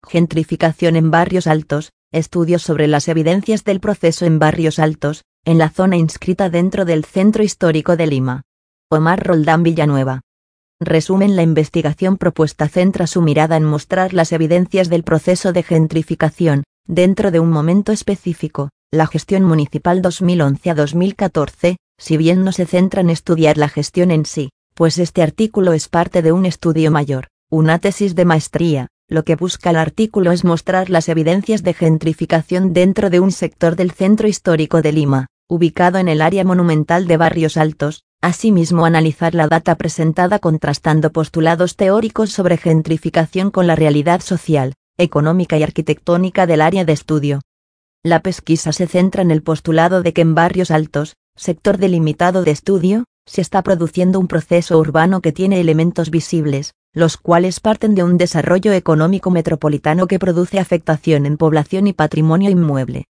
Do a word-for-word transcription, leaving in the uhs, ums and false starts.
Gentrificación en barrios altos, estudios sobre las evidencias del proceso en barrios altos, en la zona inscrita dentro del Centro Histórico de Lima. Omar Roldán Villanueva. Resumen: la investigación propuesta centra su mirada en mostrar las evidencias del proceso de gentrificación, dentro de un momento específico, la gestión municipal dos mil once a dos mil catorce, si bien no se centra en estudiar la gestión en sí, pues este artículo es parte de un estudio mayor, una tesis de maestría. Lo que busca el artículo es mostrar las evidencias de gentrificación dentro de un sector del Centro Histórico de Lima, ubicado en el área monumental de Barrios Altos, asimismo analizar la data presentada contrastando postulados teóricos sobre gentrificación con la realidad social, económica y arquitectónica del área de estudio. La pesquisa se centra en el postulado de que en Barrios Altos, sector delimitado de estudio, se está produciendo un proceso urbano que tiene elementos visibles, los cuales parten de un desarrollo económico metropolitano que produce afectación en población y patrimonio inmueble,